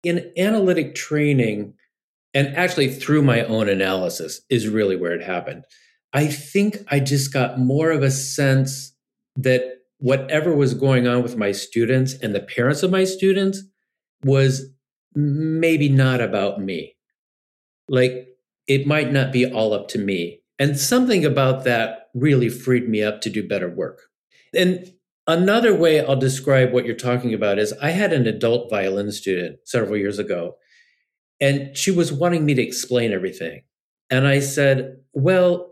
in analytic training, and actually through my own analysis is really where it happened. I think I just got more of a sense that whatever was going on with my students and the parents of my students was maybe not about me. Like, it might not be all up to me. And something about that really freed me up to do better work. And another way I'll describe what you're talking about is I had an adult violin student several years ago, and she was wanting me to explain everything. And I said, well,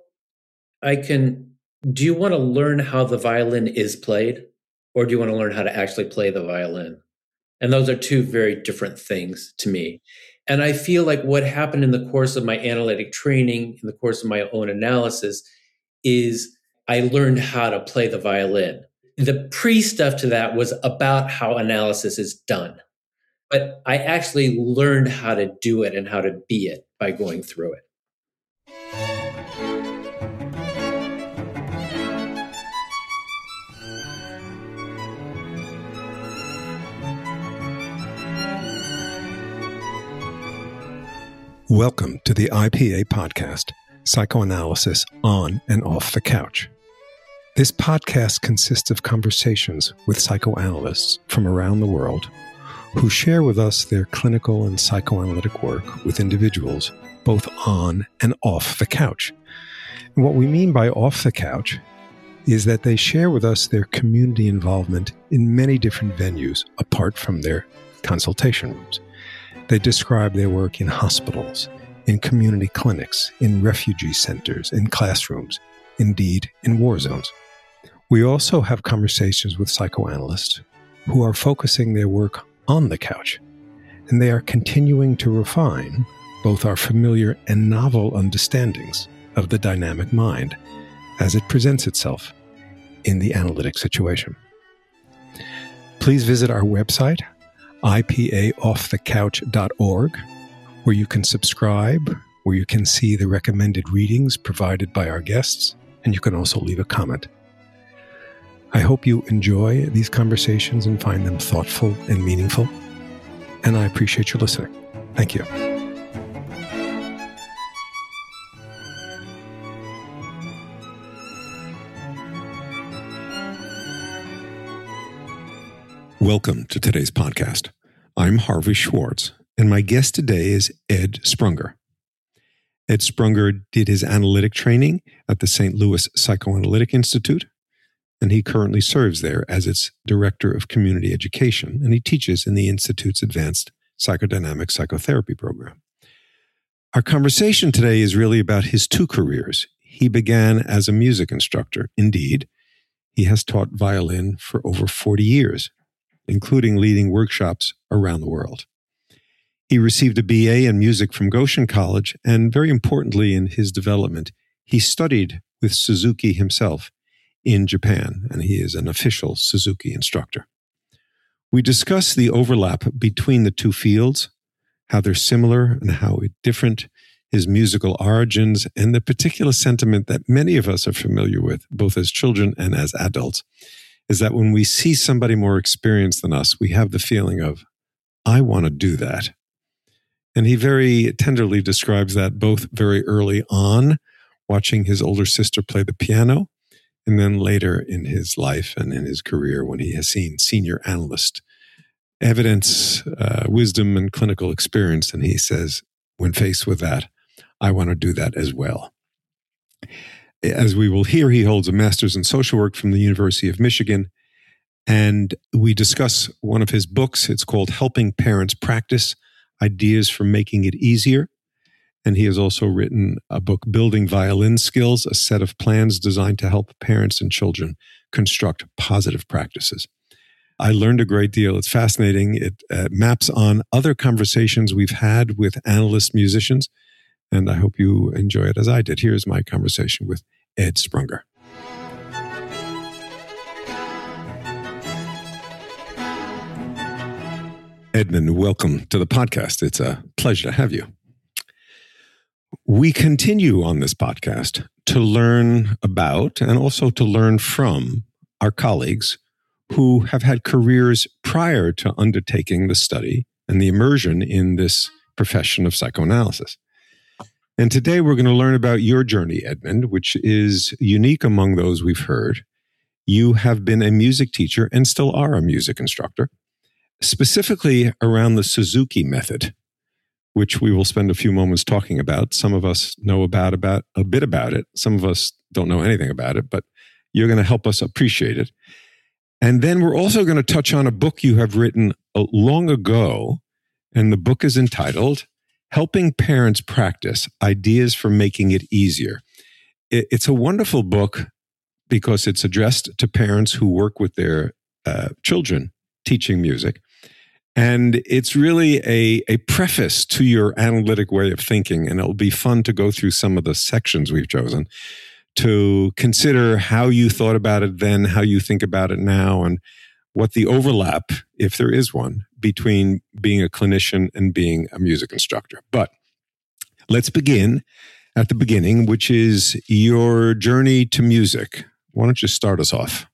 do you want to learn how the violin is played? Or do you want to learn how to actually play the violin? And those are two very different things to me. And I feel like what happened in the course of my analytic training, in the course of my own analysis, is I learned how to play the violin. The pre-stuff to that was about how analysis is done. But I actually learned how to do it and how to be it by going through it. Welcome to the IPA podcast, Psychoanalysis on and Off the Couch. This podcast consists of conversations with psychoanalysts from around the world who share with us their clinical and psychoanalytic work with individuals both on and off the couch. And what we mean by off the couch is that they share with us their community involvement in many different venues apart from their consultation rooms. They describe their work in hospitals, in community clinics, in refugee centers, in classrooms, indeed in war zones. We also have conversations with psychoanalysts who are focusing their work on the couch, and they are continuing to refine both our familiar and novel understandings of the dynamic mind as it presents itself in the analytic situation. Please visit our website, ipaoffthecouch.org, where you can subscribe, where you can see the recommended readings provided by our guests, and you can also leave a comment. I hope you enjoy these conversations and find them thoughtful and meaningful, and I appreciate your listening. Thank you. Welcome to today's podcast. I'm Harvey Schwartz, and my guest today is Ed Sprunger. Ed Sprunger did his analytic training at the St. Louis Psychoanalytic Institute, and he currently serves there as its Director of Community Education, and he teaches in the Institute's Advanced Psychodynamic Psychotherapy program. Our conversation today is really about his two careers. He began as a music instructor. Indeed, he has taught violin for over 40 years. Including leading workshops around the world. He received a BA in music from Goshen College, and very importantly in his development, he studied with Suzuki himself in Japan, and he is an official Suzuki instructor. We discuss the overlap between the two fields, how they're similar and how different, his musical origins, and the particular sentiment that many of us are familiar with, both as children and as adults, is that when we see somebody more experienced than us, we have the feeling of, I want to do that. And he very tenderly describes that both very early on, watching his older sister play the piano, and then later in his life and in his career when he has seen senior analyst evidence, wisdom, and clinical experience. And he says, when faced with that, I want to do that as well. As we will hear, he holds a master's in social work from the University of Michigan, and we discuss one of his books. It's called Helping Parents Practice, Ideas for Making It Easier. And he has also written a book, Building Violin Skills, a set of plans designed to help parents and children construct positive practices. I learned a great deal. It's fascinating. It maps on other conversations we've had with analyst musicians, and I hope you enjoy it as I did. Here's my conversation with Ed Sprunger. Edmund, welcome to the podcast. It's a pleasure to have you. We continue on this podcast to learn about and also to learn from our colleagues who have had careers prior to undertaking the study and the immersion in this profession of psychoanalysis. And today we're going to learn about your journey, Edmund, which is unique among those we've heard. You have been a music teacher and still are a music instructor, specifically around the Suzuki method, which we will spend a few moments talking about. Some of us know about a bit about it. Some of us don't know anything about it, but you're going to help us appreciate it. And then we're also going to touch on a book you have written long ago, and the book is entitled Helping Parents Practice: Ideas for Making It Easier. It's a wonderful book because it's addressed to parents who work with their children teaching music. And it's really a preface to your analytic way of thinking. And it'll be fun to go through some of the sections we've chosen to consider how you thought about it then, how you think about it now, and what the overlap, if there is one, between being a clinician and being a music instructor. But let's begin at the beginning, which is your journey to music. Why don't you start us off?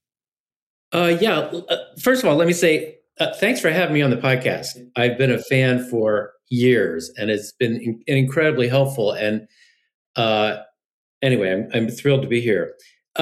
First of all, let me say, thanks for having me on the podcast. I've been a fan for years, and it's been incredibly helpful. And anyway, I'm thrilled to be here.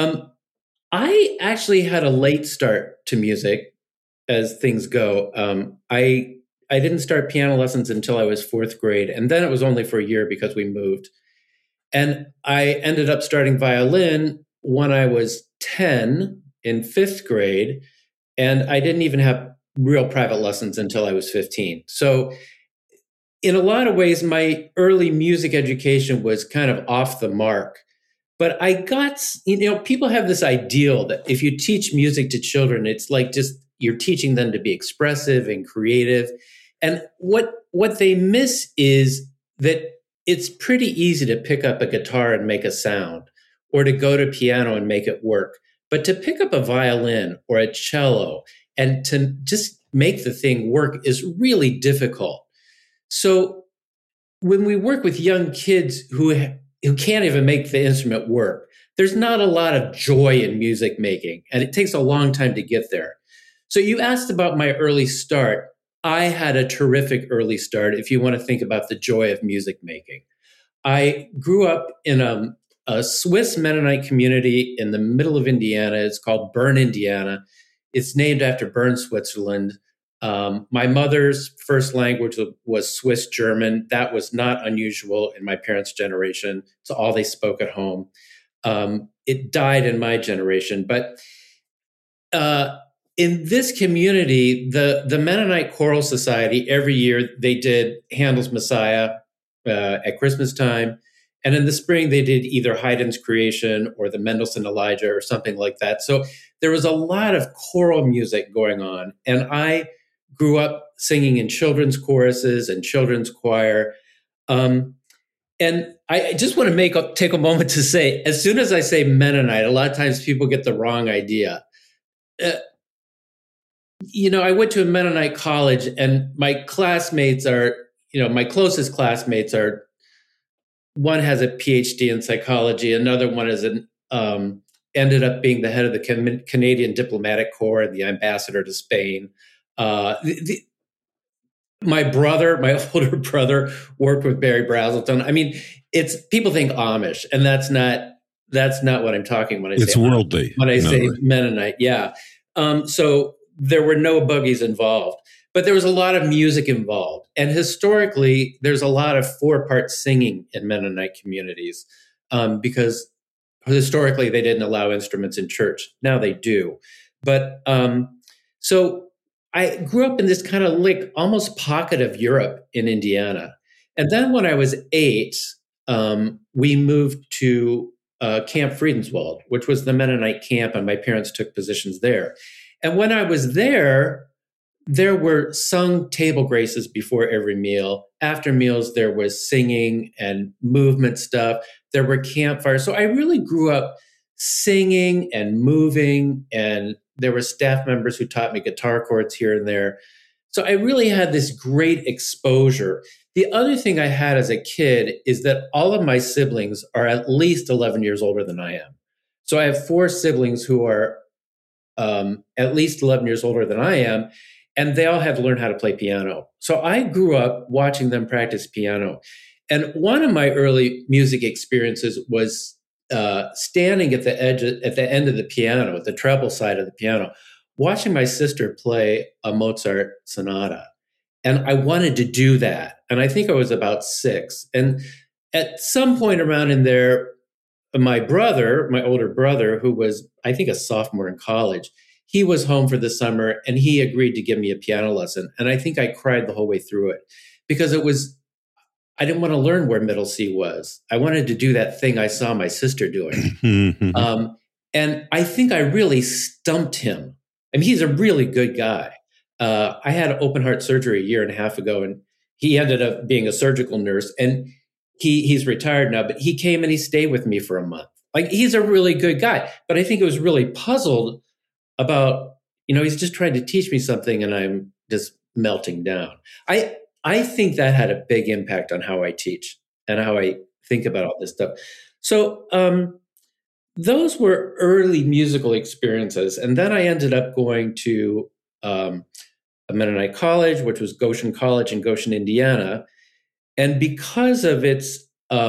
I actually had a late start to music as things go. I didn't start piano lessons until I was fourth grade, and then it was only for a year because we moved. And I ended up starting violin when I was 10 in fifth grade, and I didn't even have real private lessons until I was 15. So in a lot of ways, my early music education was kind of off the mark. But I got, people have this ideal that if you teach music to children, it's like just you're teaching them to be expressive and creative. And what they miss is that it's pretty easy to pick up a guitar and make a sound, or to go to piano and make it work. But to pick up a violin or a cello and to just make the thing work is really difficult. So when we work with young kids who can't even make the instrument work, there's not a lot of joy in music making, and it takes a long time to get there. So you asked about my early start. I had a terrific early start if you want to think about the joy of music making. I grew up in a Swiss Mennonite community in the middle of Indiana. It's called Bern, Indiana. It's named after Bern, Switzerland. My mother's first language was Swiss German. That was not unusual in my parents' generation. It's all they spoke at home. It died in my generation. But in this community, the Mennonite Choral Society, every year they did Handel's Messiah at Christmas time. And in the spring, they did either Haydn's Creation or the Mendelssohn Elijah or something like that. So there was a lot of choral music going on. And I grew up singing in children's choruses and children's choir. And I just want to take a moment to say, as soon as I say Mennonite, a lot of times people get the wrong idea. I went to a Mennonite college, and my classmates are, my closest classmates are, one has a PhD in psychology, another one is ended up being the head of the Canadian Diplomatic Corps and the ambassador to Spain. My older brother, worked with Barry Brazelton. I mean, people think Amish, and that's not what I'm talking when I say it's worldly. When I say Mennonite, yeah. So there were no boogies involved, but there was a lot of music involved. And historically, there's a lot of 4-part singing in Mennonite communities because historically they didn't allow instruments in church. Now they do. But so I grew up in this kind of almost pocket of Europe in Indiana. And then when I was 8, we moved to Camp Friedenswald, which was the Mennonite camp, and my parents took positions there. And when I was there were sung table graces before every meal. After meals, there was singing and movement stuff. There were campfires. So I really grew up singing and moving, and there were staff members who taught me guitar chords here and there. So I really had this great exposure. The other thing I had as a kid is that all of my siblings are at least 11 years older than I am. So I have 4 siblings who are at least 11 years older than I am. and they all had to learn how to play piano. So I grew up watching them practice piano. And one of my early music experiences was standing at the end of the piano, at the treble side of the piano, watching my sister play a Mozart sonata. And I wanted to do that. And I think I was about 6. And at some point around in there, my older brother, who was, I think, a sophomore in college, he was home for the summer and he agreed to give me a piano lesson. And I think I cried the whole way through it because I didn't want to learn where middle C was. I wanted to do that thing I saw my sister doing. And I think I really stumped him. I mean, he's a really good guy. I had open heart surgery a year and a half ago, and he ended up being a surgical nurse. And he's retired now, but he came and he stayed with me for a month. Like, he's a really good guy. But I think I was really puzzled about, he's just trying to teach me something and I'm just melting down. I think that had a big impact on how I teach and how I think about all this stuff. So those were early musical experiences. And then I ended up going to a Mennonite college, which was Goshen College in Goshen, Indiana. And because of its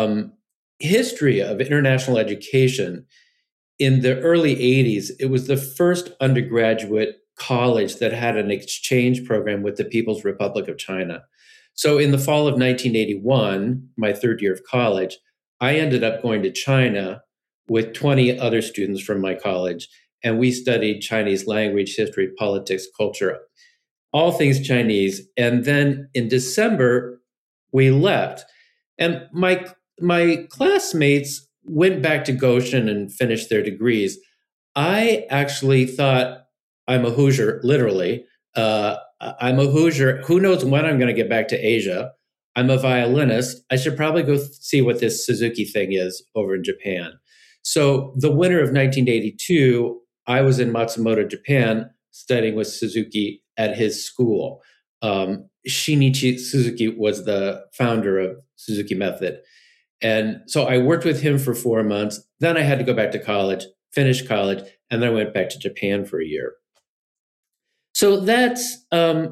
history of international education, in the early 80s, it was the first undergraduate college that had an exchange program with the People's Republic of China. So in the fall of 1981, my third year of college, I ended up going to China with 20 other students from my college, and we studied Chinese language, history, politics, culture, all things Chinese. And then in December, we left. And my classmates went back to Goshen and finished their degrees. I actually thought, I'm a Hoosier, literally. I'm a Hoosier. Who knows when I'm going to get back to Asia? I'm a violinist. I should probably go see what this Suzuki thing is over in Japan. So the winter of 1982, I was in Matsumoto, Japan, studying with Suzuki at his school. Shinichi Suzuki was the founder of Suzuki Method. And so I worked with him for 4 months. Then I had to go back to college, finish college, and then I went back to Japan for a year. So that's,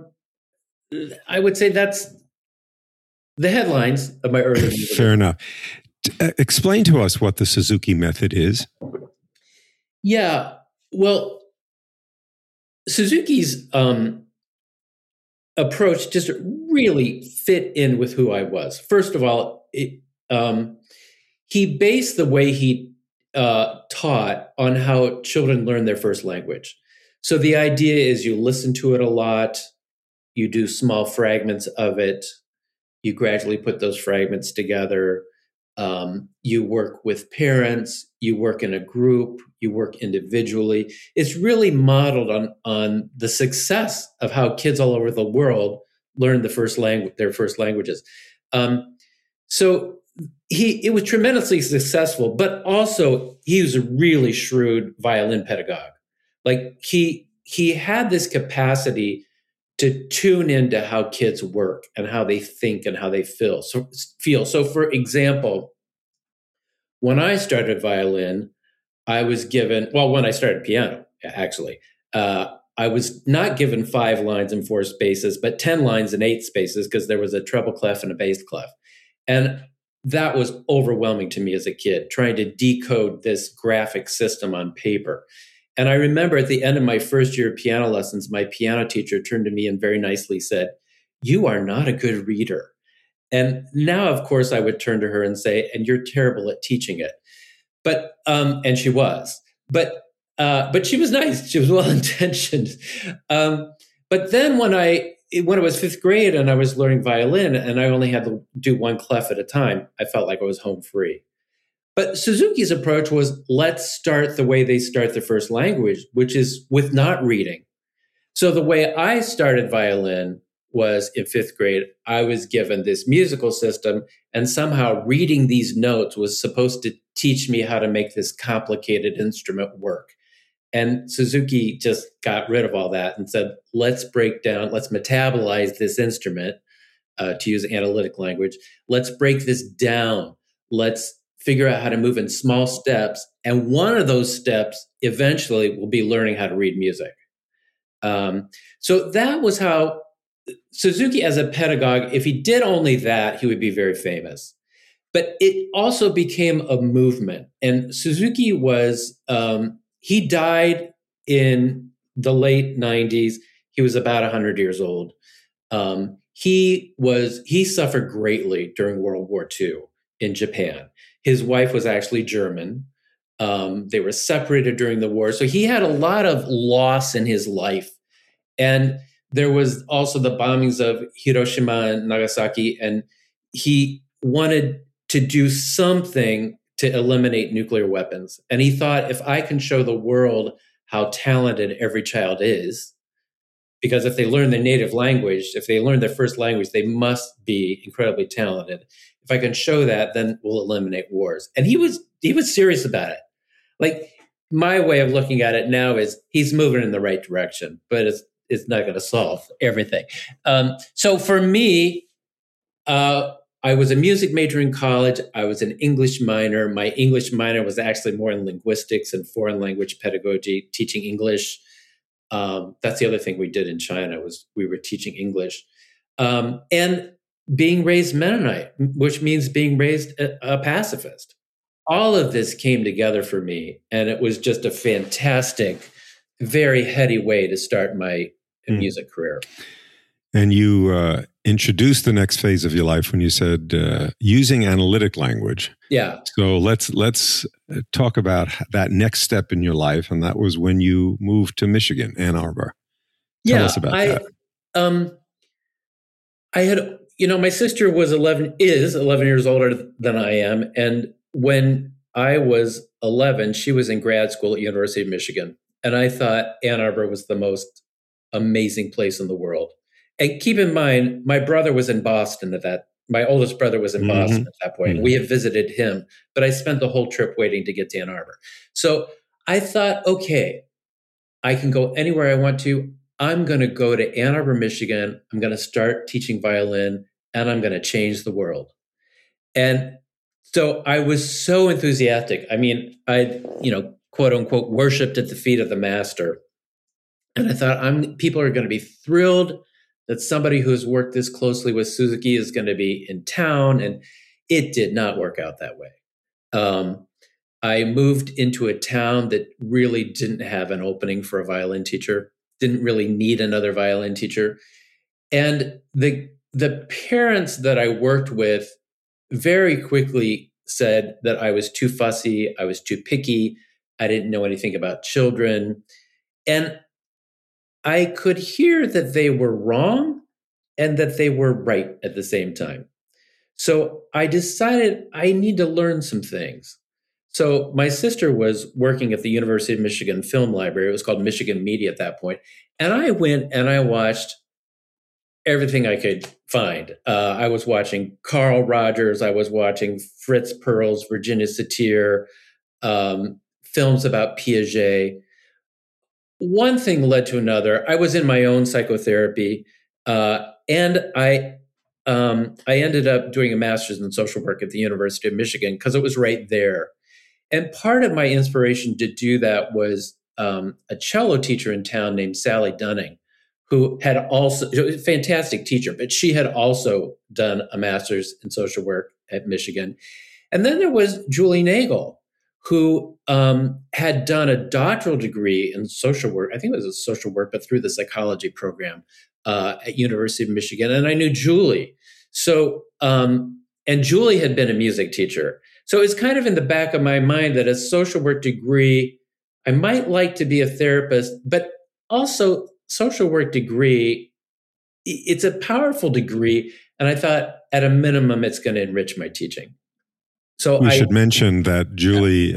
I would say that's the headlines of my early music. Fair enough. Explain to us what the Suzuki Method is. Yeah, well, Suzuki's approach just really fit in with who I was. First of all, he based the way he taught on how children learn their first language. So the idea is you listen to it a lot, you do small fragments of it, you gradually put those fragments together, you work with parents, you work in a group, you work individually. It's really modeled on the success of how kids all over the world learn their first languages. So it was tremendously successful, but also he was a really shrewd violin pedagogue. Like he had this capacity to tune into how kids work and how they think and how they feel. So for example, when I started violin, when I started piano, actually, I was not given 5 lines and 4 spaces, but 10 lines and 8 spaces because there was a treble clef and a bass clef. And that was overwhelming to me as a kid, trying to decode this graphic system on paper. And I remember at the end of my first year of piano lessons, my piano teacher turned to me and very nicely said, "You are not a good reader." And now, of course, I would turn to her and say, "And you're terrible at teaching it." But, and she was, but she was nice. She was well-intentioned. But then when it was 5th grade and I was learning violin and I only had to do 1 clef at a time, I felt like I was home free. But Suzuki's approach was, let's start the way they start the first language, which is with not reading. So the way I started violin was in 5th grade, I was given this musical system, and somehow reading these notes was supposed to teach me how to make this complicated instrument work. And Suzuki just got rid of all that and said, let's metabolize this instrument, to use analytic language. Let's break this down. Let's figure out how to move in small steps. And one of those steps eventually will be learning how to read music. So that was how Suzuki, as a pedagogue, if he did only that, he would be very famous. But it also became a movement. And Suzuki was, he died in the late 90s. He was about 100 years old. He suffered greatly during World War II in Japan. His wife was actually German. They were separated during the war. So he had a lot of loss in his life. And there was also the bombings of Hiroshima and Nagasaki. And he wanted to do something to eliminate nuclear weapons. And he thought, if I can show the world how talented every child is, because if they learn their native language, if they learn their first language, they must be incredibly talented. If I can show that, then we'll eliminate wars. And he was serious about it. Like, my way of looking at it now is he's moving in the right direction, but it's not going to solve everything. So for me, I was a music major in college. I was an English minor. My English minor was actually more in linguistics and foreign language pedagogy, teaching English. That's the other thing we did in China, was we were teaching English. And being raised Mennonite, which means being raised a pacifist. All of this came together for me, and it was just a fantastic, very heady way to start my music career. And you introduced the next phase of your life when you said using analytic language. Yeah. So let's talk about that next step in your life, and that was when you moved to Michigan, Ann Arbor. Tell us about that. I had, my sister is 11 years older than I am, and when I was 11, she was in grad school at University of Michigan, and I thought Ann Arbor was the most amazing place in the world. And keep in mind, my brother was in Boston my oldest brother was in Boston at that point. We had visited him, but I spent the whole trip waiting to get to Ann Arbor. So I thought, okay, I can go anywhere I want to. I'm going to go to Ann Arbor, Michigan. I'm going to start teaching violin, and I'm going to change the world. And so I was so enthusiastic. I mean, I, quote unquote, worshipped at the feet of the master. And I thought, people are going to be thrilled that somebody who's worked this closely with Suzuki is going to be in town. And it did not work out that way. I moved into a town that really didn't have an opening for a violin teacher, didn't really need another violin teacher. And the parents that I worked with very quickly said that I was too fussy, I was too picky, I didn't know anything about children. And I could hear that they were wrong and that they were right at the same time. So I decided I need to learn some things. So my sister was working at the University of Michigan Film Library. It was called Michigan Media at that point. And I went and I watched everything I could find. I was watching Carl Rogers. I was watching Fritz Perls, Virginia Satir, films about Piaget. One thing led to another. I was in my own psychotherapy, and I ended up doing a master's in social work at the University of Michigan because it was right there. And part of my inspiration to do that was a cello teacher in town named Sally Dunning, who had also, a fantastic teacher, but she had also done a master's in social work at Michigan. And then there was Julie Nagel, who had done a doctoral degree in social work. I think it was a social work, but through the psychology program at University of Michigan. And I knew Julie. So, and Julie had been a music teacher. So it's kind of in the back of my mind that a social work degree, I might like to be a therapist, but also social work degree, it's a powerful degree. And I thought at a minimum, it's going to enrich my teaching. So we should mention that Julie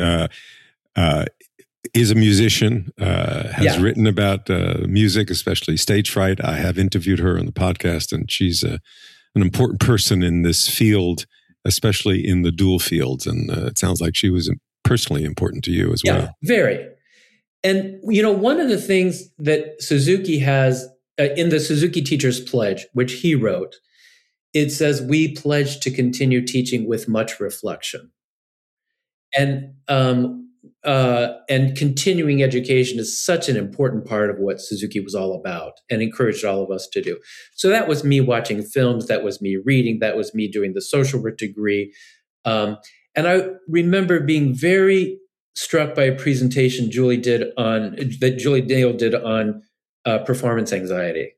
is a musician, has written about music, especially stage fright. I have interviewed her on the podcast, and she's an important person in this field, especially in the dual fields. And it sounds like she was personally important to you as well. Yeah, very. And, one of the things that Suzuki has in the Suzuki Teacher's Pledge, which he wrote, it says, "We pledge to continue teaching with much reflection." And and continuing education is such an important part of what Suzuki was all about and encouraged all of us to do. So that was me watching films, that was me reading, that was me doing the social work degree. And I remember being very struck by a presentation Julie Dale did on performance anxiety.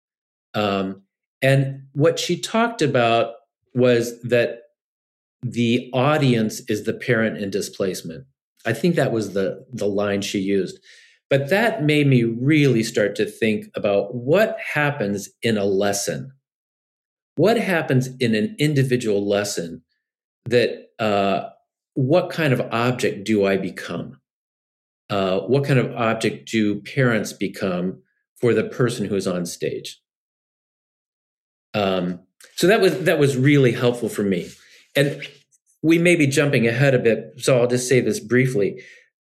And what she talked about was that the audience is the parent in displacement. I think that was the line she used. But that made me really start to think about what happens in a lesson. What happens in an individual lesson that what kind of object do I become? What kind of object do parents become for the person who's on stage? So that was really helpful for me. And we may be jumping ahead a bit, so I'll just say this briefly.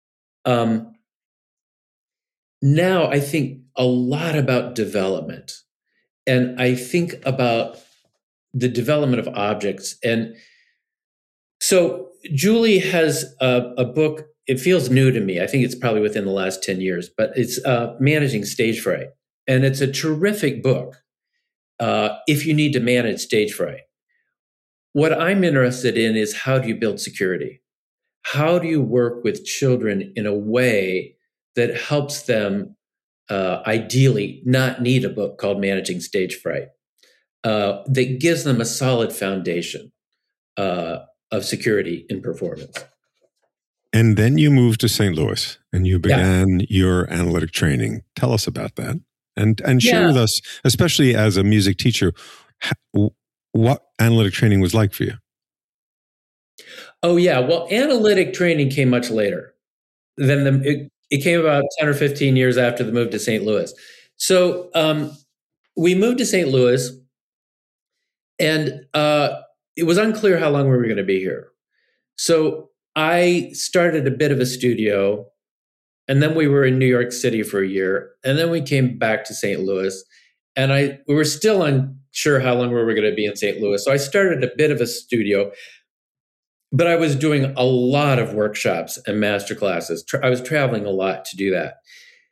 Now I think a lot about development, and I think about the development of objects. And so Julie has a book. It feels new to me. I think it's probably within the last 10 years, but it's Managing Stage Fright. And it's a terrific book if you need to manage stage fright. What I'm interested in is, how do you build security? How do you work with children in a way that helps them ideally not need a book called Managing Stage Fright, that gives them a solid foundation of security in performance? And then you moved to St. Louis and you began your analytic training. Tell us about that. And share with us, especially as a music teacher, what analytic training was like for you. Oh, yeah. Well, analytic training came much later than it came about 10 or 15 years after the move to St. Louis. So we moved to St. Louis, and it was unclear how long we were going to be here. So I started a bit of a studio, and then we were in New York City for a year, and then we came back to St. Louis, and we were still unsure how long we were going to be in St. Louis. So I started a bit of a studio, but I was doing a lot of workshops and master classes. I was traveling a lot to do that.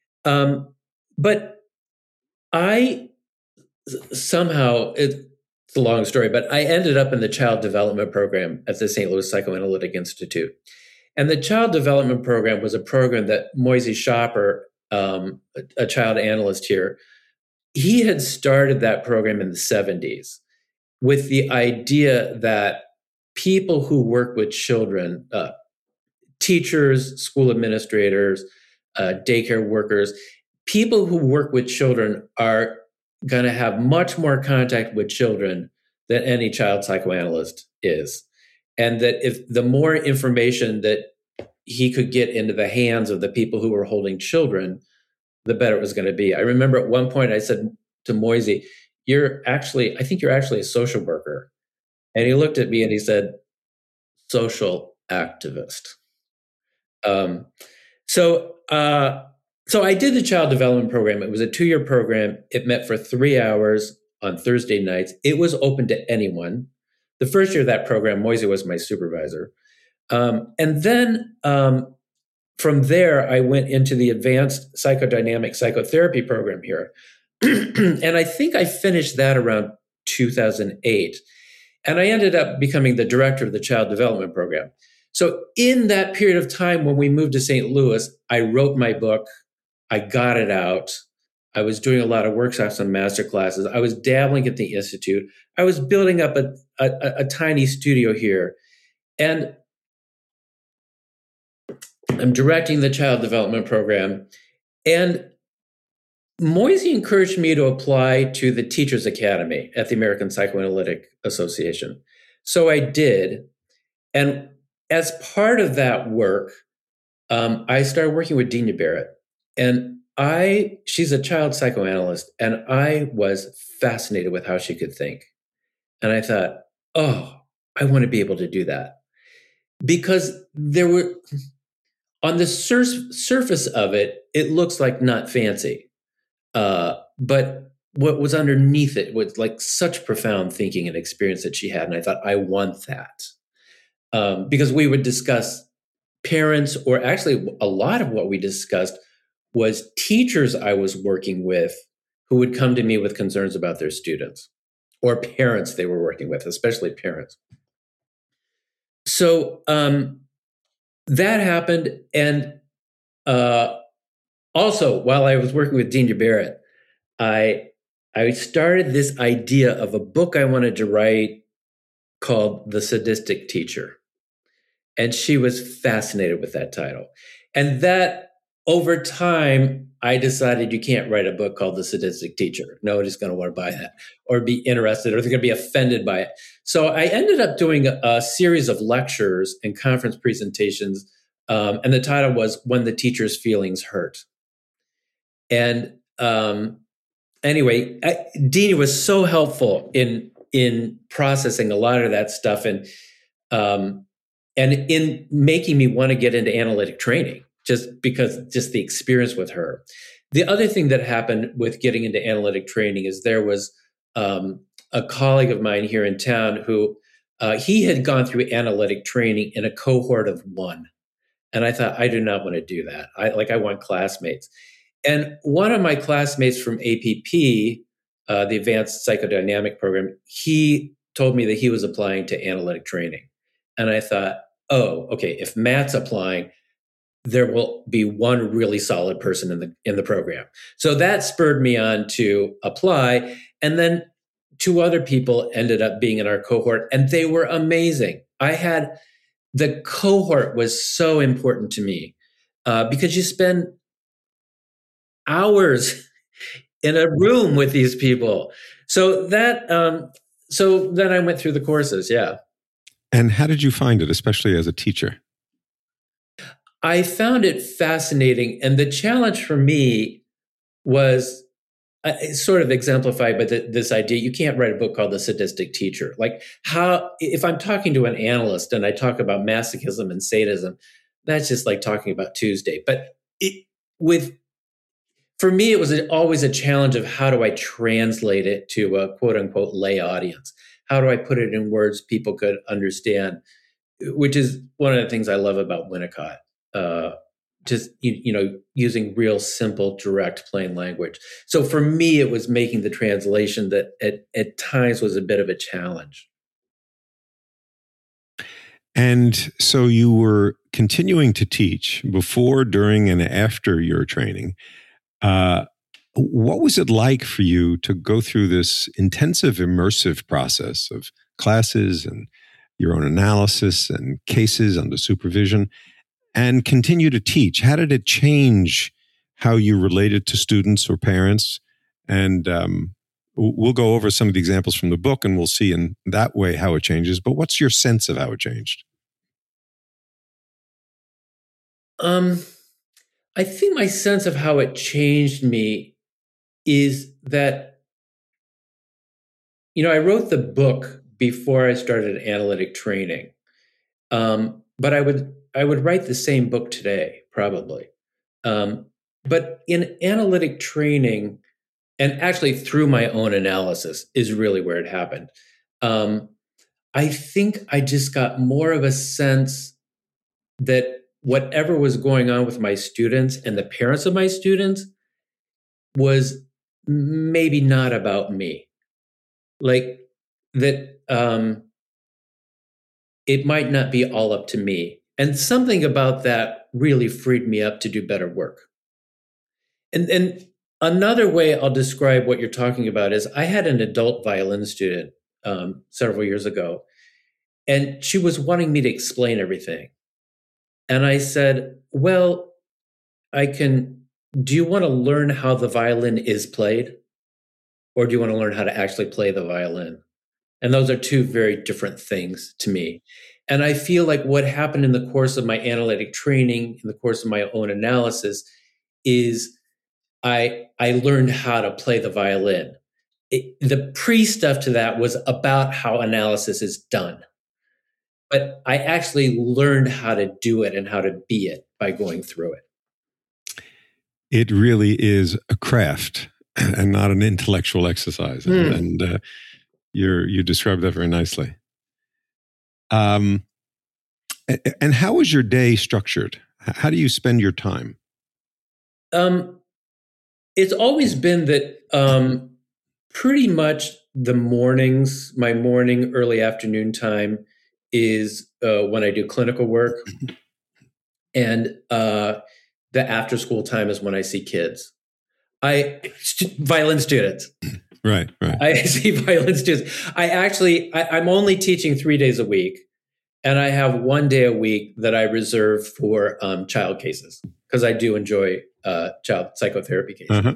But I somehow, it's a long story, but I ended up in the child development program at the St. Louis Psychoanalytic Institute. And the child development program was a program that Moisey Schopper, a child analyst here, he had started that program in the 70s with the idea that people who work with children, teachers, school administrators, daycare workers, people who work with children are going to have much more contact with children than any child psychoanalyst is. And that if the more information that he could get into the hands of the people who were holding children, the better it was going to be. I remember at one point I said to Moisey, I think you're actually a social worker. And he looked at me and he said, social activist. So I did the child development program. It was a 2-year program. It met for 3 hours on Thursday nights. It was open to anyone. The first year of that program, Moisey was my supervisor. And then from there, I went into the advanced psychodynamic psychotherapy program here. And I think I finished that around 2008. And I ended up becoming the director of the child development program. So in that period of time when we moved to St. Louis, I wrote my book. I got it out. I was doing a lot of workshops and master classes. I was dabbling at the Institute. I was building up a tiny studio here. And I'm directing the child development program. And Moisey encouraged me to apply to the Teachers Academy at the American Psychoanalytic Association. So I did. And as part of that work, I started working with Dina Barrett. And she's a child psychoanalyst, and I was fascinated with how she could think. And I thought, oh, I want to be able to do that. Because there were, on the surface of it, it looks like not fancy. But what was underneath it was like such profound thinking and experience that she had. And I thought, I want that. Because we would discuss parents, or actually a lot of what we discussed was teachers I was working with who would come to me with concerns about their students, or parents they were working with, especially parents. So that happened. And also, while I was working with Dean Barrett, I started this idea of a book I wanted to write called The Sadistic Teacher. And she was fascinated with that title. And that, over time, I decided you can't write a book called The Sadistic Teacher. Nobody's going to want to buy that or be interested, or they're going to be offended by it. So I ended up doing a series of lectures and conference presentations. And the title was When the Teacher's Feelings Hurt. And anyway, Dean was so helpful in processing a lot of that stuff, and in making me want to get into analytic training, just the experience with her. The other thing that happened with getting into analytic training is there was a colleague of mine here in town who he had gone through analytic training in a cohort of 1. And I thought, I do not want to do that. I want classmates. And one of my classmates from APP, the Advanced Psychodynamic Program, he told me that he was applying to analytic training. And I thought, oh, okay, if Matt's applying, there will be one really solid person in the program. So that spurred me on to apply. And then 2 other people ended up being in our cohort, and they were amazing. The cohort was so important to me because you spend hours in a room with these people. So so then I went through the courses. Yeah. And how did you find it, especially as a teacher? I found it fascinating. And the challenge for me was sort of exemplified by this idea. You can't write a book called The Sadistic Teacher. Like, if I'm talking to an analyst and I talk about masochism and sadism, that's just like talking about Tuesday. But for me, it was always a challenge of how do I translate it to a quote unquote lay audience? How do I put it in words people could understand? Which is one of the things I love about Winnicott. Just using real simple, direct, plain language. So for me, it was making the translation that at times was a bit of a challenge. And so you were continuing to teach before, during, and after your training. What was it like for you to go through this intensive, immersive process of classes and your own analysis and cases under supervision, and continue to teach? How did it change how you related to students or parents? And we'll go over some of the examples from the book, and we'll see in that way how it changes. But what's your sense of how it changed? I think my sense of how it changed me is that, I wrote the book before I started analytic training. But I would write the same book today, probably. But in analytic training, and actually through my own analysis, is really where it happened. I think I just got more of a sense that whatever was going on with my students and the parents of my students was maybe not about me. Like that it might not be all up to me. And something about that really freed me up to do better work. And another way I'll describe what you're talking about is I had an adult violin student several years ago, and she was wanting me to explain everything. And I said, well, do you want to learn how the violin is played? Or do you want to learn how to actually play the violin? And those are 2 very different things to me. And I feel like what happened in the course of my analytic training, in the course of my own analysis, is I learned how to play the violin. The pre-stuff to that was about how analysis is done. But I actually learned how to do it and how to be it by going through it. It really is a craft and not an intellectual exercise. And you described that very nicely. And how is your day structured? How do you spend your time? It's always been that pretty much the mornings, my morning, early afternoon time is when I do clinical work. And the after school time is when I see kids. Violin students. Right. I see violin students. I'm only teaching 3 days a week. And I have 1 day a week that I reserve for child cases because I do enjoy child psychotherapy cases. Uh-huh.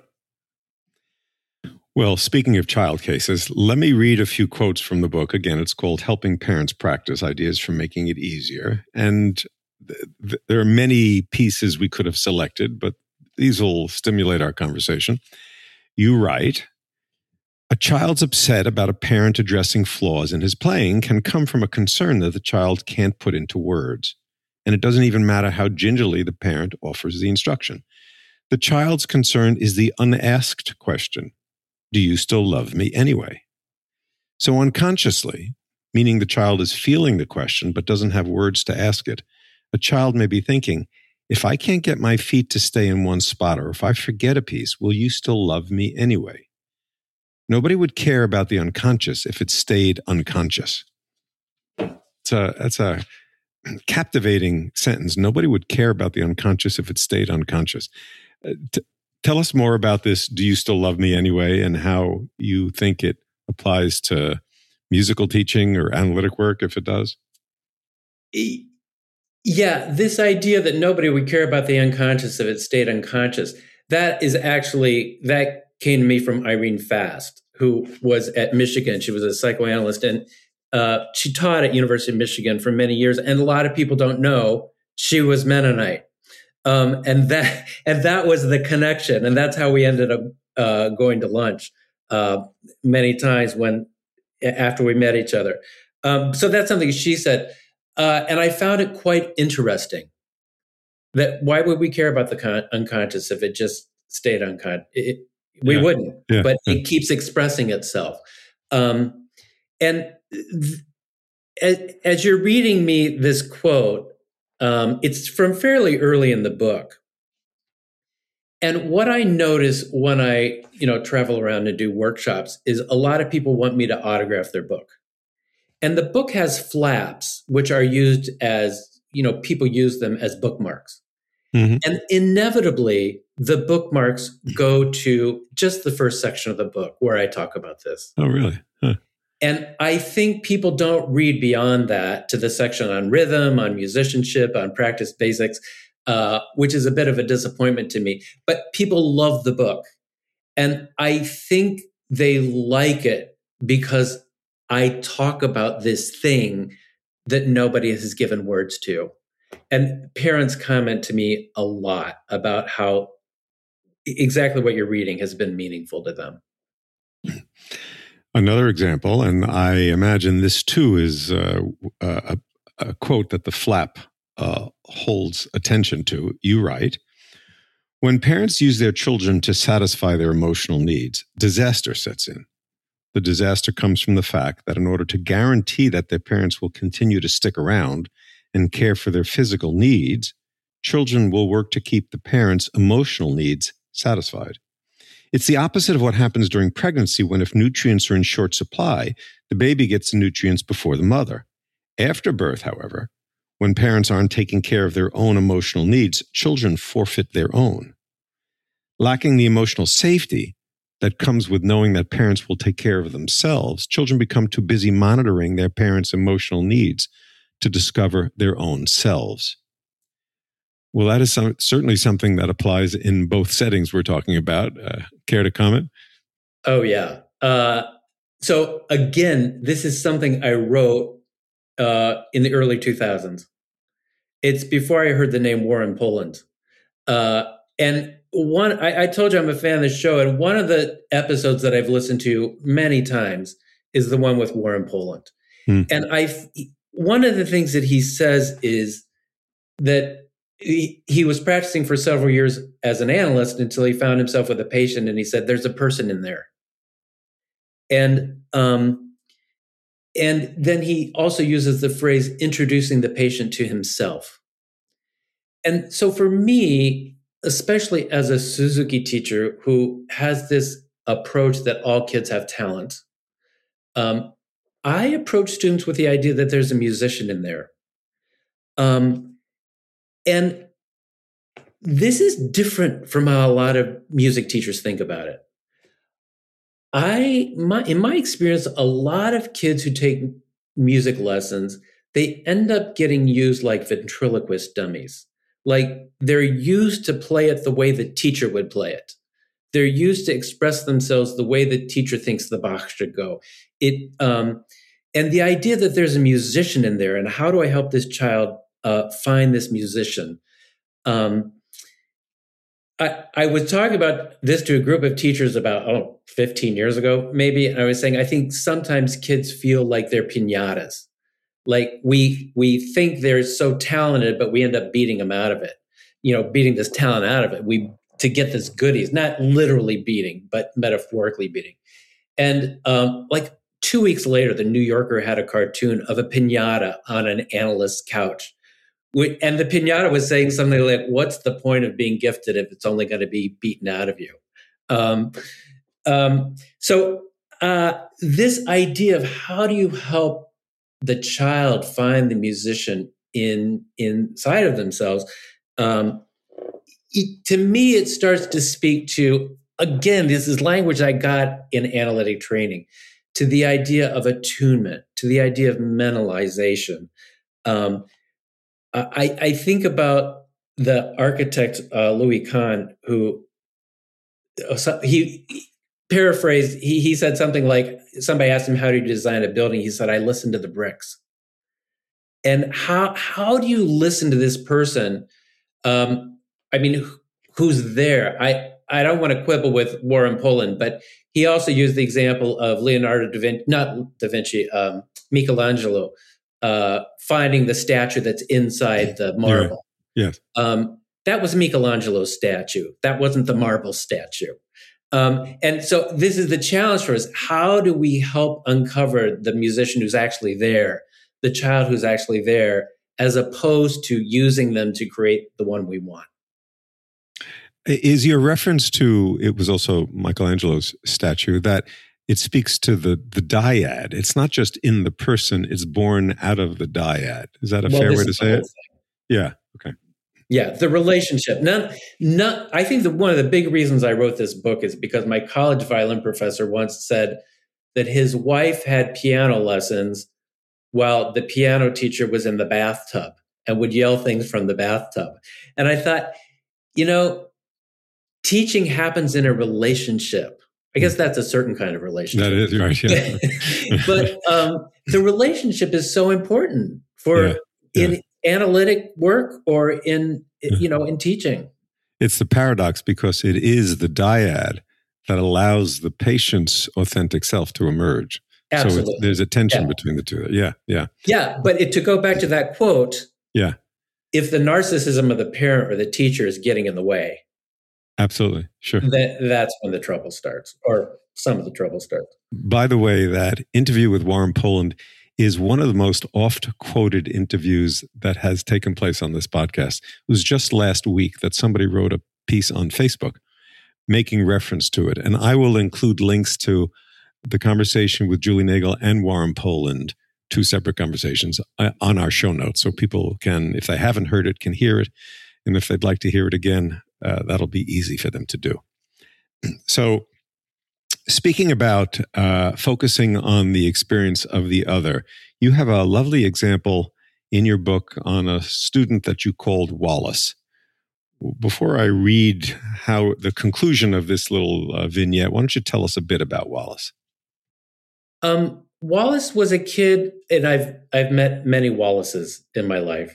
Well, speaking of child cases, let me read a few quotes from the book. Again, it's called Helping Parents Practice Ideas for Making It Easier. And there are many pieces we could have selected, but these will stimulate our conversation. You write, a child's upset about a parent addressing flaws in his playing can come from a concern that the child can't put into words. And it doesn't even matter how gingerly the parent offers the instruction. The child's concern is the unasked question. Do you still love me anyway? So unconsciously, meaning the child is feeling the question but doesn't have words to ask it, a child may be thinking, if I can't get my feet to stay in one spot or if I forget a piece, will you still love me anyway? Nobody would care about the unconscious if it stayed unconscious. That's a captivating sentence. Nobody would care about the unconscious if it stayed unconscious. Tell us more about this, do you still love me anyway, and how you think it applies to musical teaching or analytic work, if it does? Yeah, this idea that nobody would care about the unconscious if it stayed unconscious, that came to me from Irene Fast, who was at Michigan. She was a psychoanalyst, and she taught at University of Michigan for many years. And a lot of people don't know she was Mennonite. And that was the connection. And that's how we ended up going to lunch many times after we met each other. So that's something she said. And I found it quite interesting that why would we care about the unconscious if it just stayed unconscious? We wouldn't, but it keeps expressing itself. As you're reading me this quote, it's from fairly early in the book. And what I notice when I, travel around and do workshops is a lot of people want me to autograph their book. And the book has flaps, which are used as, people use them as bookmarks. Mm-hmm. And inevitably, the bookmarks go to just the first section of the book where I talk about this. Oh, really? Huh. And I think people don't read beyond that to the section on rhythm, on musicianship, on practice basics, which is a bit of a disappointment to me. But people love the book. And I think they like it because I talk about this thing that nobody has given words to. And parents comment to me a lot about how exactly what you're reading has been meaningful to them. Another example, and I imagine this too is a quote that the flap holds attention to. You write, when parents use their children to satisfy their emotional needs, disaster sets in. The disaster comes from the fact that in order to guarantee that their parents will continue to stick around and care for their physical needs, children will work to keep the parents' emotional needs satisfied. It's the opposite of what happens during pregnancy when if nutrients are in short supply, the baby gets the nutrients before the mother. After birth, however, when parents aren't taking care of their own emotional needs, children forfeit their own. Lacking the emotional safety that comes with knowing that parents will take care of themselves, children become too busy monitoring their parents' emotional needs to discover their own selves. Well, that is certainly something that applies in both settings we're talking about. Care to comment? Oh, yeah. So again, this is something I wrote in the early 2000s. It's before I heard the name Warren Poland. And I told you I'm a fan of the show, and one of the episodes that I've listened to many times is the one with Warren Poland. And one of the things that he says is that he was practicing for several years as an analyst until he found himself with a patient, and he said, "There's a person in there." And And then he also uses the phrase introducing the patient to himself. And so for me, especially as a Suzuki teacher who has this approach that all kids have talent, I approach students with the idea that there's a musician in there. And this is different from how a lot of music teachers think about it. In my experience, a lot of kids who take music lessons, they end up getting used like ventriloquist dummies. Like they're used to play it the way the teacher would play it. They're used to express themselves the way the teacher thinks the Bach should go. And the idea that there's a musician in there, and how do I help this child find this musician? I was talking about this to a group of teachers about 15 years ago, maybe. And I was saying, I think sometimes kids feel like they're piñatas. Like we think they're so talented, but we end up beating them out of it. Beating this talent out of it. To get this goodies, not literally beating, but metaphorically beating. And like 2 weeks later, the New Yorker had a cartoon of a piñata on an analyst's couch. And the piñata was saying something like, what's the point of being gifted if it's only going to be beaten out of you? So this idea of how do you help the child find the musician inside of themselves, to me, it starts to speak to, again, this is language I got in analytic training, to the idea of attunement, to the idea of mentalization. I think about the architect Louis Kahn, who he paraphrased. He said something like, somebody asked him, how do you design a building? He said, I listen to the bricks. And how do you listen to this person? Who's there? I don't want to quibble with Warren Poland, but he also used the example of Michelangelo. Finding the statue that's inside the marble. Yeah. Yes. That was Michelangelo's statue. That wasn't the marble statue. And so this is the challenge for us. How do we help uncover the musician who's actually there, the child who's actually there, as opposed to using them to create the one we want? Is your reference to, it was also Michelangelo's statue, that it speaks to the dyad? It's not just in the person, it's born out of the dyad. Is that a fair way to say it? Yeah. Okay. Yeah, the relationship. I think that one of the big reasons I wrote this book is because my college violin professor once said that his wife had piano lessons while the piano teacher was in the bathtub and would yell things from the bathtub. And I thought, teaching happens in a relationship. I guess that's a certain kind of relationship. That is right, yeah. But the relationship is so important for in analytic work or in teaching. It's the paradox, because it is the dyad that allows the patient's authentic self to emerge. Absolutely. So there's a tension between the two. Yeah. Yeah, but to go back to that quote, if the narcissism of the parent or the teacher is getting in the way, absolutely, sure, that's when the trouble starts, or some of the trouble starts. By the way, that interview with Warren Poland is one of the most oft-quoted interviews that has taken place on this podcast. It was just last week that somebody wrote a piece on Facebook making reference to it. And I will include links to the conversation with Julie Nagel and Warren Poland, two separate conversations, on our show notes. So people can, if they haven't heard it, can hear it. And if they'd like to hear it again, that'll be easy for them to do. So speaking about focusing on the experience of the other, you have a lovely example in your book on a student that you called Wallace. Before I read how the conclusion of this little vignette, why don't you tell us a bit about Wallace? Wallace was a kid, and I've met many Wallaces in my life.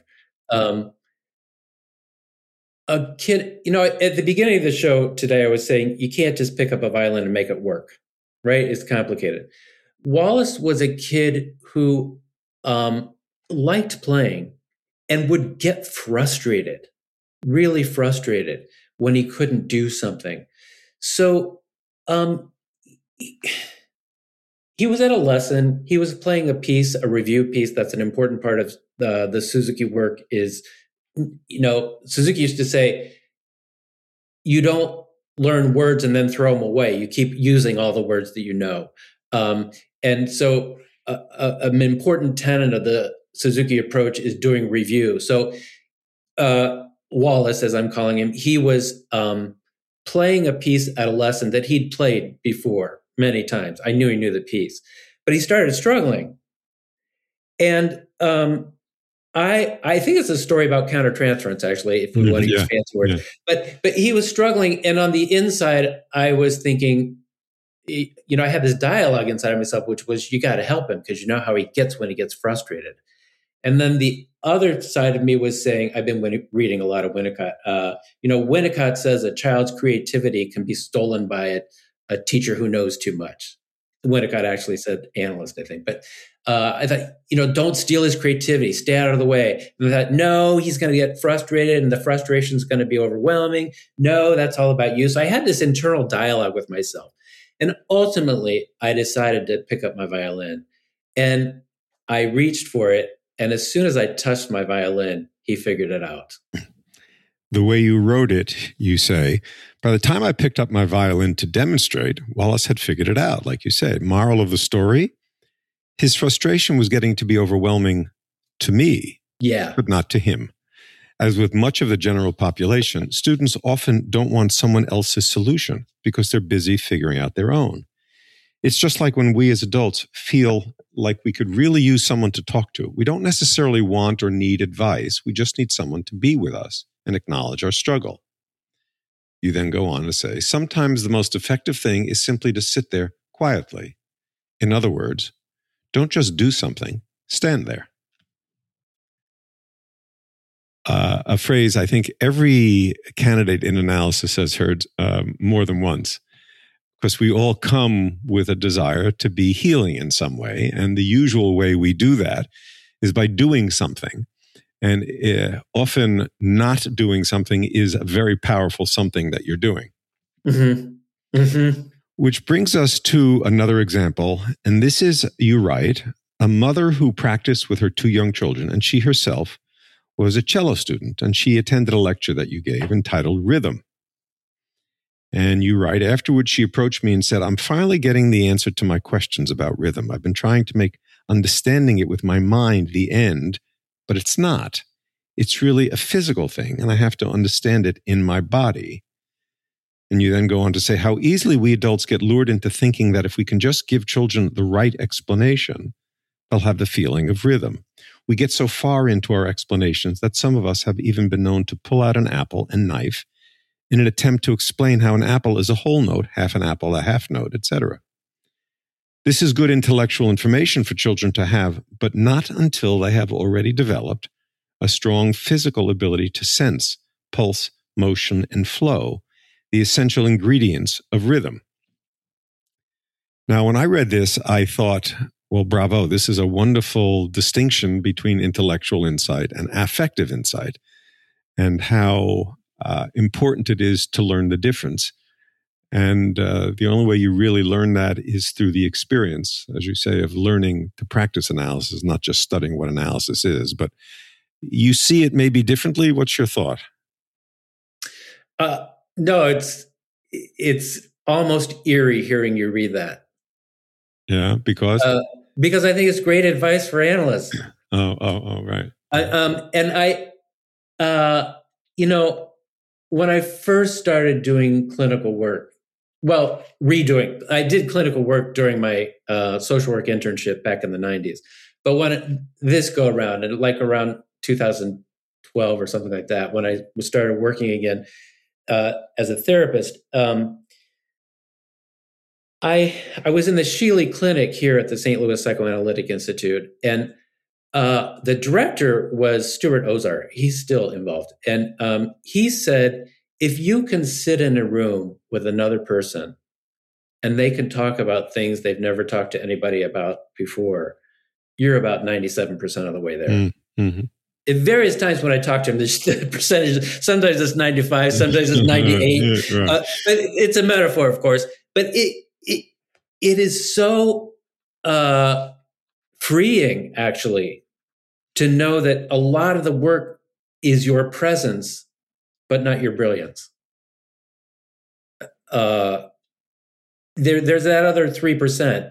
A kid, at the beginning of the show today, I was saying you can't just pick up a violin and make it work, right? It's complicated. Wallace was a kid who liked playing and would get frustrated, really frustrated when he couldn't do something. So he was at a lesson. He was playing a review piece. That's an important part of the Suzuki work is, Suzuki used to say, you don't learn words and then throw them away. You keep using all the words that you know. And so an important tenet of the Suzuki approach is doing review. So Wallace, as I'm calling him, he was playing a piece at a lesson that he'd played before many times. I knew he knew the piece, but he started struggling. And I think it's a story about countertransference, actually, if we want to use fancy words. Yeah. But he was struggling, and on the inside, I was thinking, I had this dialogue inside of myself, which was, you got to help him because you know how he gets when he gets frustrated. And then the other side of me was saying, I've been reading a lot of Winnicott. Winnicott says a child's creativity can be stolen by a teacher who knows too much. Winnicott actually said analyst, I think. But I thought, don't steal his creativity. Stay out of the way. And I thought, no, he's going to get frustrated and the frustration is going to be overwhelming. No, that's all about you. So I had this internal dialogue with myself. And ultimately, I decided to pick up my violin. And I reached for it. And as soon as I touched my violin, he figured it out. The way you wrote it, you say, by the time I picked up my violin to demonstrate, Wallace had figured it out, like you said. Moral of the story, his frustration was getting to be overwhelming to me, but not to him. As with much of the general population, students often don't want someone else's solution because they're busy figuring out their own. It's just like when we as adults feel like we could really use someone to talk to. We don't necessarily want or need advice. We just need someone to be with us and acknowledge our struggle. You then go on to say, sometimes the most effective thing is simply to sit there quietly. In other words, don't just do something, stand there. A phrase I think every candidate in analysis has heard more than once, because we all come with a desire to be healing in some way. And the usual way we do that is by doing something. And often not doing something is a very powerful something that you're doing. Mm-hmm. Mm-hmm. Which brings us to another example. And this is, you write, a mother who practiced with her 2 young children, and she herself was a cello student, and she attended a lecture that you gave entitled Rhythm. And you write, afterwards, she approached me and said, I'm finally getting the answer to my questions about rhythm. I've been trying to make understanding it with my mind the end, but it's not. It's really a physical thing, and I have to understand it in my body. And you then go on to say how easily we adults get lured into thinking that if we can just give children the right explanation, they'll have the feeling of rhythm. We get so far into our explanations that some of us have even been known to pull out an apple and knife in an attempt to explain how an apple is a whole note, half an apple, a half note, etc. This is good intellectual information for children to have, but not until they have already developed a strong physical ability to sense pulse, motion, and flow, the essential ingredients of rhythm. Now, when I read this, I thought, well, bravo, this is a wonderful distinction between intellectual insight and affective insight, and how important it is to learn the difference. And the only way you really learn that is through the experience, as you say, of learning to practice analysis, not just studying what analysis is. But you see it maybe differently. What's your thought? No, it's almost eerie hearing you read that. Yeah, because I think it's great advice for analysts. Oh, right. When I first started doing clinical work, I did clinical work during my social work internship back in the 90s. But when this go around, and like around 2012 or something like that, when I started working again as a therapist, I was in the Sheely Clinic here at the St. Louis Psychoanalytic Institute, and the director was Stuart Ozar. He's still involved. And he said, if you can sit in a room with another person and they can talk about things they've never talked to anybody about before, you're about 97% of the way there. Mm-hmm. At various times when I talk to him, the percentage, sometimes it's 95, sometimes it's 98. Right. But it's a metaphor, of course. But it is so freeing, actually, to know that a lot of the work is your presence, but not your brilliance. There's that other 3%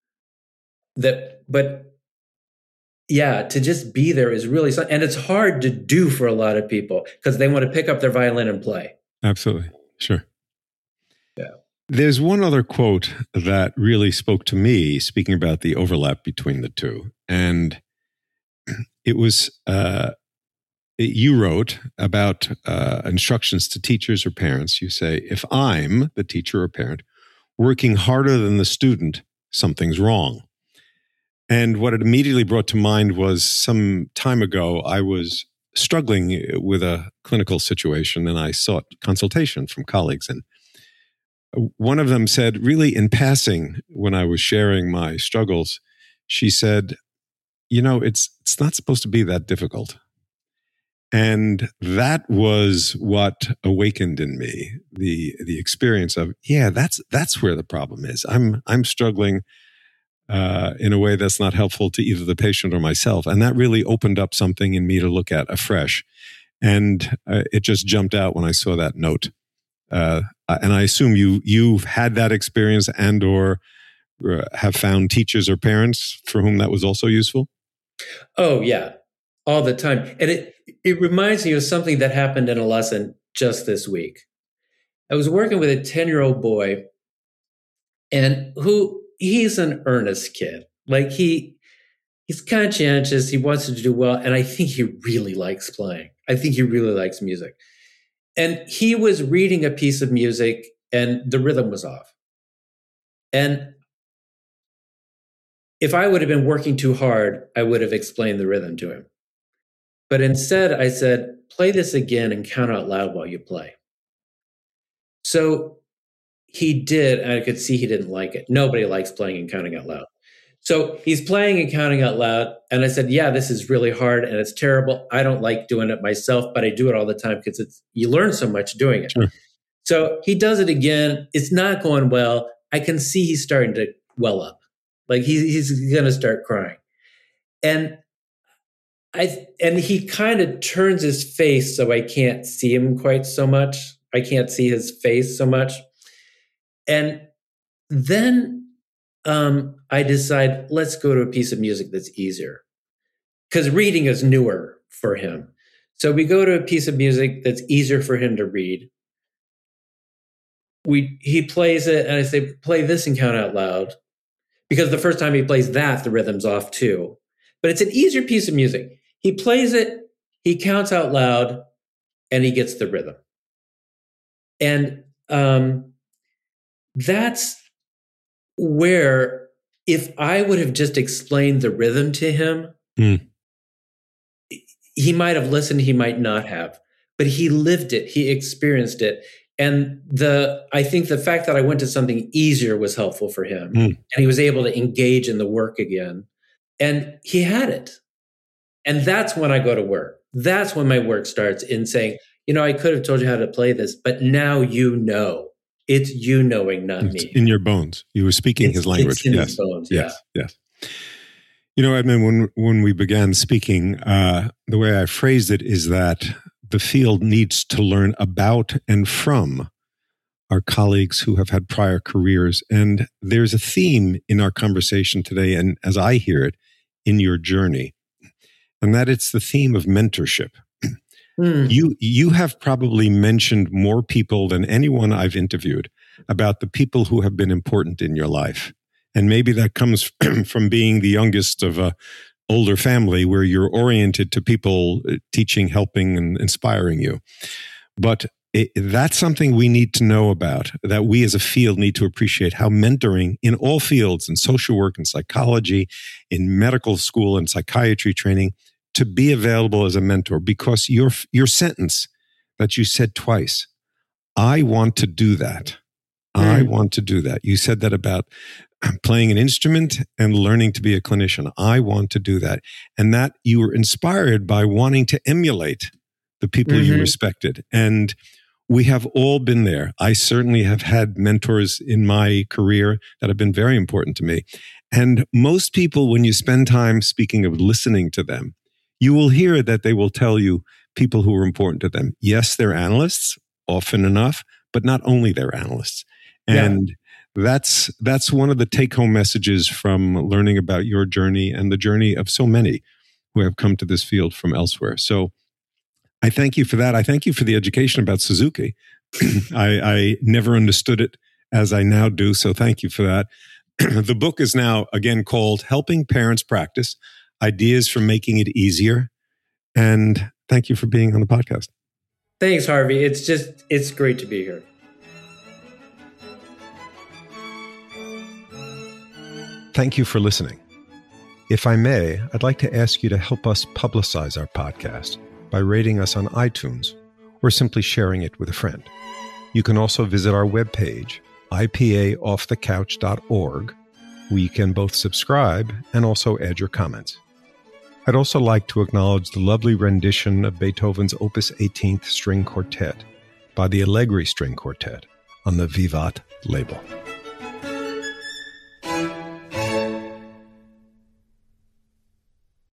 but yeah, to just be there is really something. And it's hard to do for a lot of people because they want to pick up their violin and play. Absolutely. Sure. Yeah. There's one other quote that really spoke to me, speaking about the overlap between the two. And it was, you wrote about instructions to teachers or parents. You say, if I'm the teacher or parent working harder than the student, something's wrong. And what it immediately brought to mind was some time ago, I was struggling with a clinical situation and I sought consultation from colleagues. And one of them said, really in passing, when I was sharing my struggles, she said, it's not supposed to be that difficult. And that was what awakened in me the experience of, that's where the problem is. I'm struggling in a way that's not helpful to either the patient or myself. And that really opened up something in me to look at afresh. And it just jumped out when I saw that note. And I assume you've had that experience and or have found teachers or parents for whom that was also useful? Oh, yeah, all the time. And it reminds me of something that happened in a lesson just this week. I was working with a 10-year-old boy and he's an earnest kid. Like he's conscientious. He wants to do well. And I think he really likes playing. I think he really likes music. And he was reading a piece of music and the rhythm was off. And if I would have been working too hard, I would have explained the rhythm to him. But instead, I said, play this again and count out loud while you play. So he did, and I could see he didn't like it. Nobody likes playing and counting out loud. So he's playing and counting out loud. And I said, yeah, this is really hard and it's terrible. I don't like doing it myself, but I do it all the time because you learn so much doing it. Sure. So he does it again. It's not going well. I can see he's starting to well up. Like he's going to start crying. And he kind of turns his face so I can't see him quite so much. I can't see his face so much. And then I decide, let's go to a piece of music that's easier. Because reading is newer for him. So we go to a piece of music that's easier for him to read. He plays it, and I say, play this and count out loud. Because the first time he plays that, the rhythm's off too. But it's an easier piece of music. He plays it, he counts out loud, and he gets the rhythm. And that's where, if I would have just explained the rhythm to him, he might have listened, he might not have. But he lived it, he experienced it. And I think the fact that I went to something easier was helpful for him. And he was able to engage in the work again. And he had it. And that's when I go to work. That's when my work starts in saying, I could have told you how to play this, but now you know. It's you knowing, not it's me. In your bones. You were speaking his language. It's in his bones, yes. Edmund, when we began speaking, the way I phrased it is that the field needs to learn about and from our colleagues who have had prior careers. And there's a theme in our conversation today, and as I hear it, in your journey, and that it's the theme of mentorship. You have probably mentioned more people than anyone I've interviewed about the people who have been important in your life. And maybe that comes from being the youngest of a older family where you're oriented to people teaching, helping, and inspiring you. But that's something we need to know about, that we as a field need to appreciate how mentoring in all fields, in social work and psychology, in medical school and psychiatry training, to be available as a mentor, because your sentence that you said twice, I want to do that. I want to do that. You said that about playing an instrument and learning to be a clinician. I want to do that. And that you were inspired by wanting to emulate the people you respected. And we have all been there. I certainly have had mentors in my career that have been very important to me. And most people, when you spend time speaking of listening to them, you will hear that they will tell you people who are important to them. Yes, they're analysts, often enough, but not only they're analysts. And that's one of the take-home messages from learning about your journey and the journey of so many who have come to this field from elsewhere. So I thank you for that. I thank you for the education about Suzuki. I never understood it as I now do, so thank you for that. The book is now, again, called Helping Parents Practice, Ideas for Making It Easier. And thank you for being on the podcast. Thanks, Harvey. It's great to be here. Thank you for listening. If I may, I'd like to ask you to help us publicize our podcast by rating us on iTunes or simply sharing it with a friend. You can also visit our webpage, ipaoffthecouch.org, where you can both subscribe and also add your comments. I'd also like to acknowledge the lovely rendition of Beethoven's Opus 18th String Quartet by the Allegri String Quartet on the Vivat label.